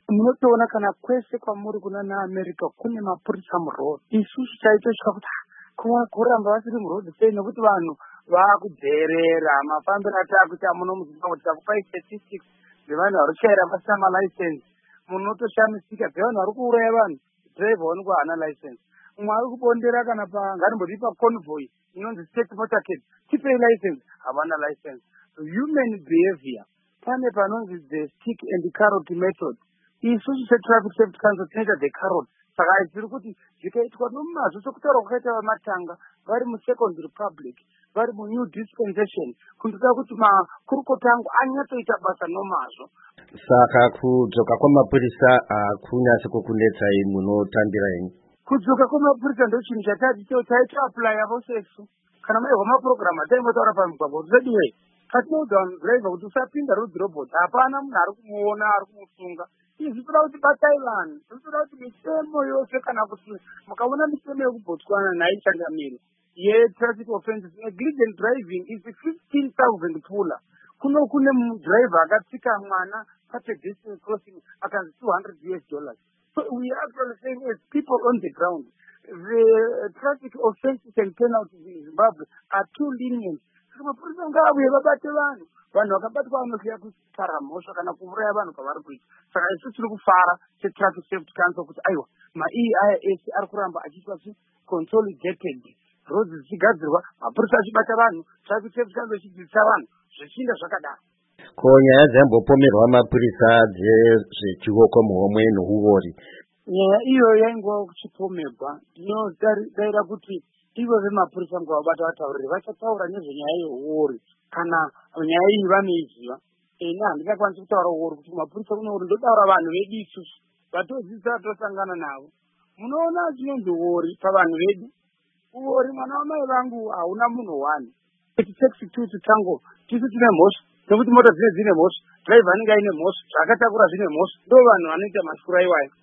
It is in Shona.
munotoona kana kwese kwamuri kuna naAmerica kune mapurisa muroad. Isusu chaitosvika kuti kuramba vasiri muroad sei nekuti vanhu vakudzerera mafambiro atakuita muno muZimbabwe. Tikakupai statistics zvevanhu vari kuchaira vasina malicense, munotoshamisika. Dzevanhu vari kuuraya vanhu, driver wangu haana license. Mumwe ari kubondera kana ngarimbodi paconvoy inonzi state motorcade, tipei license, havana license. Human behavior, pane panonzi the stick and carrot method. Isusu setraffic safety council tinoita the carrot. Saka ziri kuti zvikaitwa nomazvo sokutaura kwakaita vamatanga vari muSecond Republic, vari muNew Dispensation, kundoda kuti makurukota angu anyatsoita basa nomazvo. Saka kudzoka kwamapurisa hakunyatsi kukunetsai munotambira henyu? Kudzoka kwamapurisa ndochinhu chatati taita apply vosesu. Kana maihwa mapurogiramu ataimbotaura pamigwagwa kuti zediwei katinoudza vanhu driver kuti usapinda rudzi robhoti, hapana munhu ari kumuona ari kumusunga. Izvi toda kuti batai vanhu, toda kuti mitemo yose, kana kuti mukaona mitemo yekubotswana naichangamiri yetraffic offenses, negligent driving is 15,000 pula. Kuno kune mudriver akatsika mwana papedestrian crossing akanzi $200. So we are actually saying as people on the ground, the traffic offenses and penalties in Zimbabwe are too lenient. Mapurisa ngaabuye vabate vanhu vakabatwa vanoziva kutara mhosva kana kuuraya vanhu pavari kuita. Saka isu tiri kufara setraffic safety council kuti aiwa maEIS ari kuramba achiitwa consolidated, roads dzichigadzirwa, mapurisa achibata vanhu, traffic safety council ichidzidzisa vanhu, zvichinda zvakadaro. Ko nyaya dzambopomerwa mapurisa zvechioko muhomwe nohuvori? Nyaya iyo yaingowa kuchipomerwa. Ndinodaira kuti ivo vemapurisa ngavabata vataurire, vachataura nezvenyaya yehuori kana nyaya iyi vanoiziva. Ina handingakwanisi kutaura huori kuti mapurisa kunouri, ndotaura vanhu vedu isusu vatodzidzisa vatosangana navo. Munoona chinonzi huori pavanhu vedu. Huori, mwana wamai vangu hauna munhu wani. It takes two to tango. Tisu tine mhosva nekuti mota dzine mhosva, driver anenge aine mhosva, zvakatakura zvine mhosva, ndo vanhu vanoita mashura iwayo.